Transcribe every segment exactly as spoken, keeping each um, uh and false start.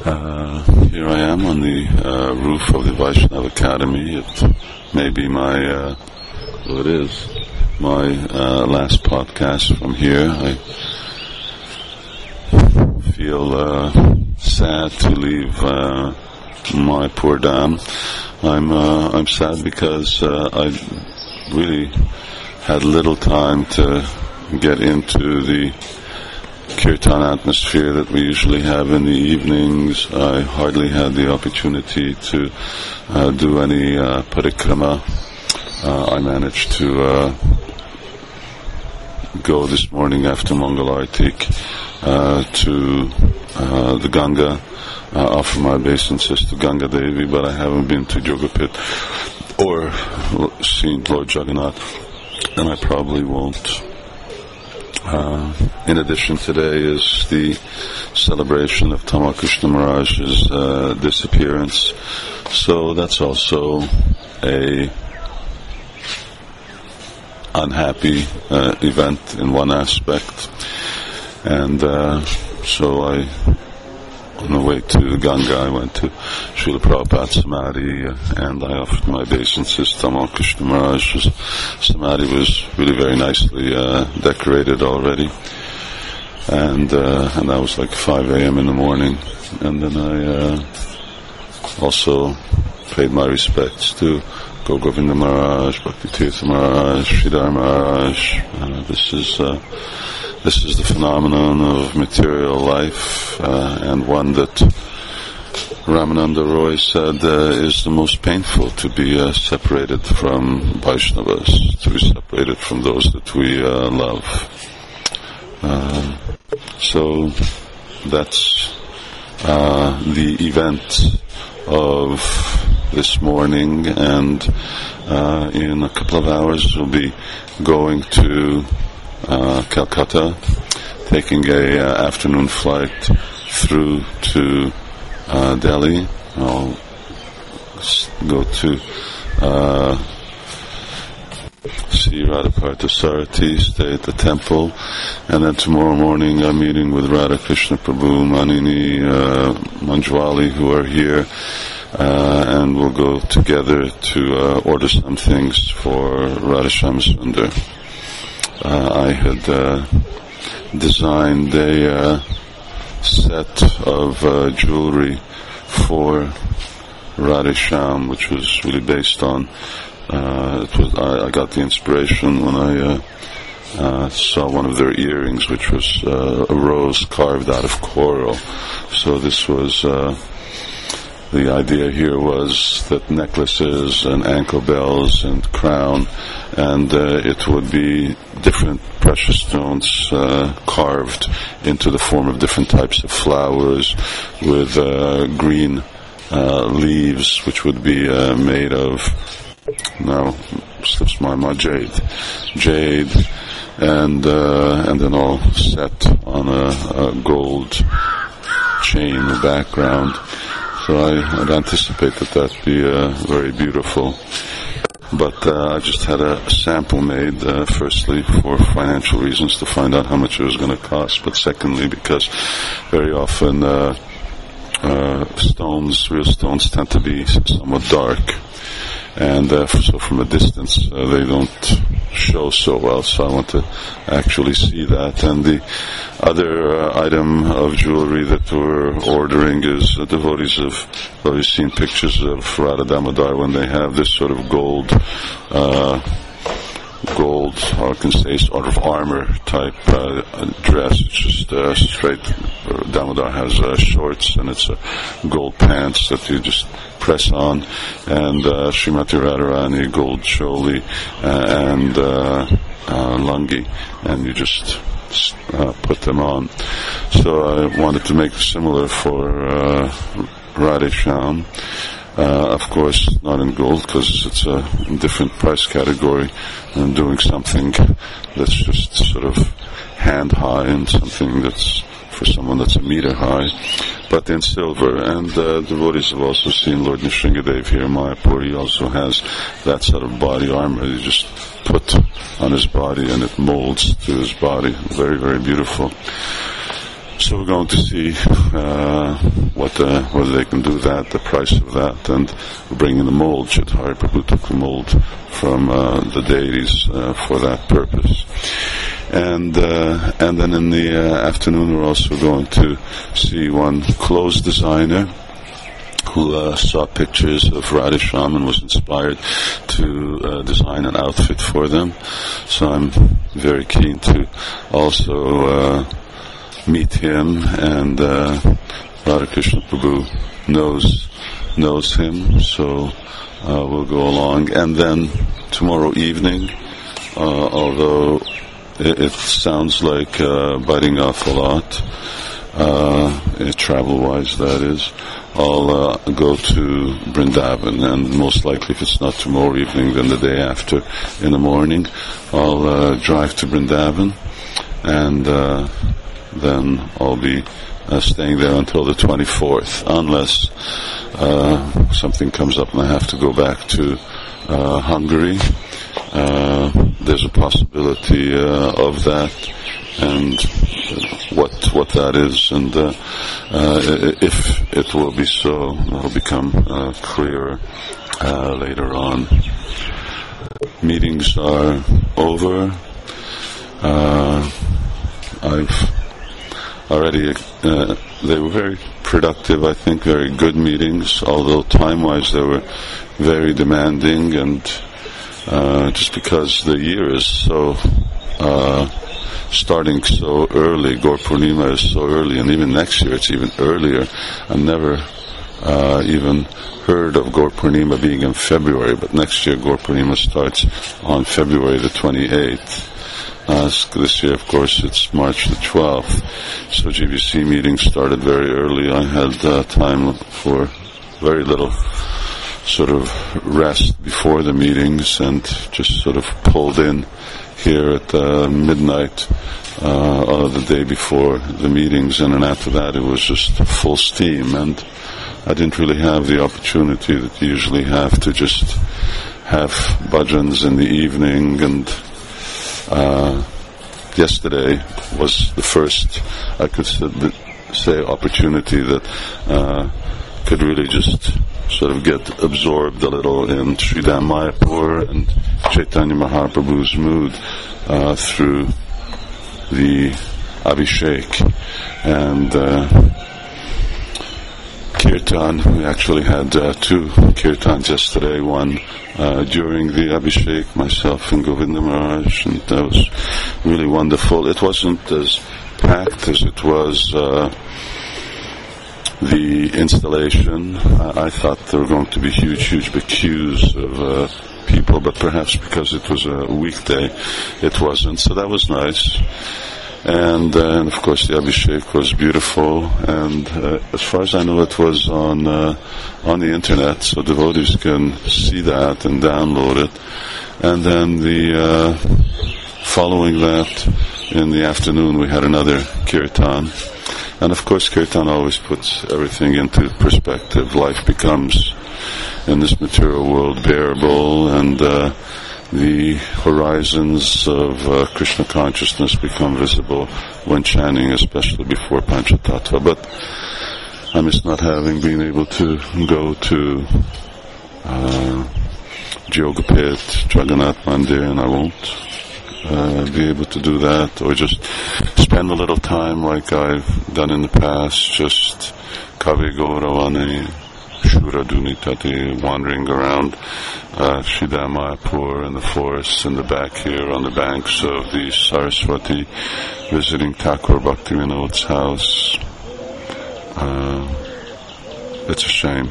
Uh, here I am on the uh, roof of the Vaishnav Academy. It may be my, uh, well it is, my uh, last podcast from here. I feel uh, sad to leave uh, my poor Dham. I'm, uh, I'm sad because uh, I really had little time to get into the kirtan atmosphere that we usually have in the evenings. I hardly had the opportunity to uh, do any uh, parikrama. Uh, I managed to uh, go this morning after Mangal Artik uh, to uh, the Ganga, uh, offer my obeisances to Ganga Devi, but I haven't been to Yogapit or seen Lord Jagannath, and I probably won't. Uh, in addition, today is the celebration of Tamal Krishna Maharaj's uh, disappearance, so that's also a unhappy uh, event in one aspect. And uh, so I, on the way to Ganga, I went to Srila Prabhupada's Samadhi, uh, and I offered my obeisances to Tamal Krishna Maharaj's Samadhi. Was really very nicely uh, decorated already, and uh, and that was like five a.m. in the morning. And then I uh, also paid my respects to Gaur Govinda Maharaj, Bhakti Tirtha Maharaj, Sridhar Maharaj. Uh, this is uh, this is the phenomenon of material life, uh, and one that Ramananda Roy said uh, is the most painful, to be uh, separated from Vaishnavas, to be separated from those that we uh, love. Uh, so that's uh, the event of this morning, and uh, in a couple of hours we'll be going to uh, Calcutta, taking a uh, afternoon flight through to uh, Delhi. I'll go to uh, see Radha Parthasarathi, stay at the temple, and then tomorrow morning I'm meeting with Radha Krishna Prabhu, Manini, uh, Manjwali, who are here. Uh, and we'll go together to uh, order some things for Radhashyam Sundar. Uh, I had uh, designed a uh, set of uh, jewelry for Radhashyam, which was really based on. Uh, it was I, I got the inspiration when I uh, uh, saw one of their earrings, which was uh, a rose carved out of coral. So this was. Uh, The idea here was that necklaces and ankle bells and crown, and uh, it would be different precious stones uh, carved into the form of different types of flowers with uh, green uh, leaves, which would be uh, made of, now slips my mind, jade, jade, and uh, and then all set on a, a gold chain background. So I, I'd anticipate that that'd be uh, very beautiful. But uh, I just had a sample made, uh, firstly, for financial reasons, to find out how much it was going to cost, but secondly, because very often uh, uh, stones, real stones, tend to be somewhat dark. And uh, so from a distance, uh, they don't show so well, so I want to actually see that. And the other uh, item of jewelry that we're ordering is uh, devotees of, well, you've seen pictures of Radha Damodar when they have this sort of gold, uh, gold, or I can say sort of armor type uh, dress. It's just uh, straight. Damodar has uh, shorts, and it's uh, gold pants that you just press on, and uh, Srimati Radharani gold choli uh, and uh, uh, lungi, and you just uh, put them on. So I wanted to make similar for uh, Radhashyam. Uh, of course, not in gold, because it's a different price category, and doing something that's just sort of hand high and something that's for someone that's a meter high, but in silver. And uh, devotees have also seen Lord Nrsingadev here in Mayapur. He also has that sort of body armor you just put on his body, and it molds to his body. Very, very beautiful. So we're going to see uh, what what uh, whether they can do that, the price of that, and bringing the mold. Chaitanya Prabhu took the mold from uh, the deities uh, for that purpose. And uh, and then in the uh, afternoon we're also going to see one clothes designer who uh, saw pictures of Radhesham and was inspired to uh, design an outfit for them. So I'm very keen to also uh, meet him, and uh, Radhakrishna Prabhu knows knows him, so uh, we'll go along. And then tomorrow evening, uh, although it, it sounds like uh, biting off a lot, uh, travel-wise that is, I'll uh, go to Vrindavan, and most likely if it's not tomorrow evening, then the day after in the morning, I'll uh, drive to Vrindavan, and uh, then I'll be uh, staying there until the twenty-fourth, unless uh, something comes up and I have to go back to uh, Hungary. Uh, there's a possibility uh, of that, and what what that is, and uh, uh, if it will be so, it'll become uh, clearer uh, later on. Meetings are over. Uh, I've already, uh, they were very productive, I think, very good meetings, although time-wise they were very demanding, and uh, just because the year is so uh, starting so early, Gaur Purnima is so early, and even next year it's even earlier. I've never uh, even heard of Gaur Purnima being in February, but next year Gaur Purnima starts on February the twenty-eighth. Uh, this year, of course, it's March the twelfth, so G B C meetings started very early. I had uh, time for very little sort of rest before the meetings, and just sort of pulled in here at uh, midnight uh, the day before the meetings, and then after that it was just full steam, and I didn't really have the opportunity that you usually have to just have bhajans in the evening. And uh, yesterday was the first, I could say, opportunity that uh, could really just sort of get absorbed a little in Sridham Mayapur and Chaitanya Mahaprabhu's mood uh, through the Abhishek. And uh, Kirtan, we actually had uh, two Kirtans yesterday, one uh, during the Abhishek, myself and Govinda Maharaj, and that was really wonderful. It wasn't as packed as it was uh, the installation. I, I thought there were going to be huge, huge big queues of uh, people, but perhaps because it was a weekday, it wasn't. So that was nice. And, uh, and of course the Abhishek was beautiful, and uh, as far as I know it was on uh, on the internet, so devotees can see that and download it. And then the uh, following that, in the afternoon, we had another kirtan. And of course kirtan always puts everything into perspective. Life becomes, in this material world, bearable, and uh, the horizons of uh, Krishna consciousness become visible when chanting, especially before Panchatattva. But I miss not having been able to go to uh, Jogapet, Jagannath Mandir, and I won't uh, be able to do that, or just spend a little time like I've done in the past, just Kavi Gauravani, Shura Dunitate, wandering around uh, Sridham Mayapur and the forests in the back here on the banks of the Saraswati, visiting Thakur Bhaktivinoda's house. Uh, it's a shame.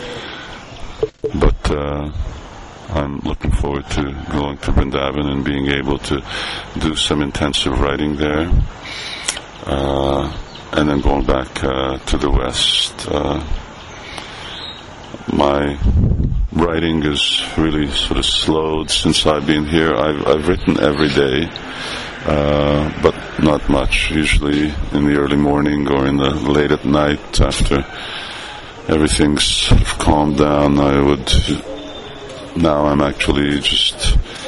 But uh, I'm looking forward to going to Vrindavan and being able to do some intensive writing there. Uh, and then going back uh, to the West. Uh, My writing is really sort of slowed since I've been here. I've, I've written every day, uh, but not much. Usually in the early morning or in the late at night after everything's sort of calmed down. I would. Now I'm actually just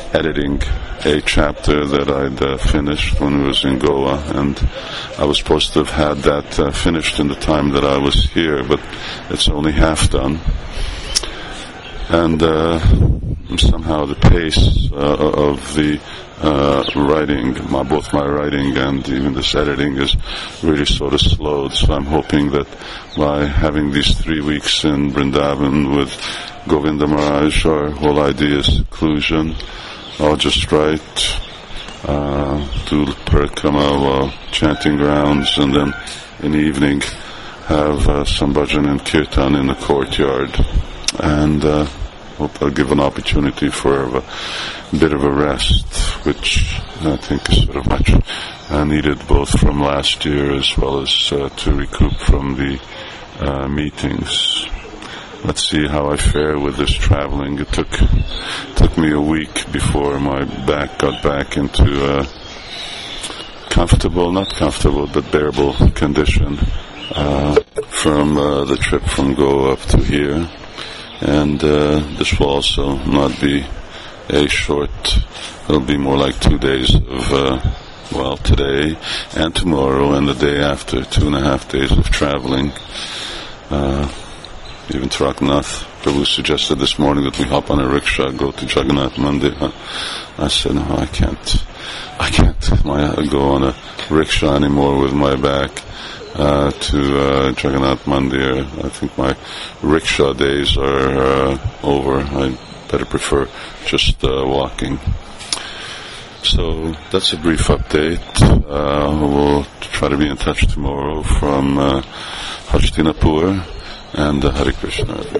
editing a chapter that I'd uh, finished when we was in Goa, and I was supposed to have had that uh, finished in the time that I was here, but it's only half done. And uh, somehow the pace uh, of the uh, writing, my, both my writing and even this editing, is really sort of slowed. So I'm hoping that by having these three weeks in Vrindavan with Govinda Maharaj, our whole idea is seclusion. I'll just write, uh, do parikrama while chanting grounds, and then in the evening have uh, some bhajan and kirtan in the courtyard. And uh, hope I'll give an opportunity for a bit of a rest, which I think is sort of much uh, needed both from last year as well as uh, to recoup from the uh, meetings. Let's see how I fare with this traveling. It took took me a week before my back got back into a comfortable, not comfortable, but bearable condition uh, from uh, the trip from Goa up to here. And uh, this will also not be a short, it'll be more like two days of, uh, well, today and tomorrow and the day after, two and a half days of traveling. Uh, even Traknath Prabhu suggested this morning that we hop on a rickshaw, go to Jagannath Mandir. I said, no, I can't, I can't my, go on a rickshaw anymore with my back. Uh, to uh, Jagannath Mandir. I think my rickshaw days are uh, over. I better prefer just uh, walking. So that's a brief update. Uh, we'll try to be in touch tomorrow from uh, Hastinapur, and uh, Hare Krishna.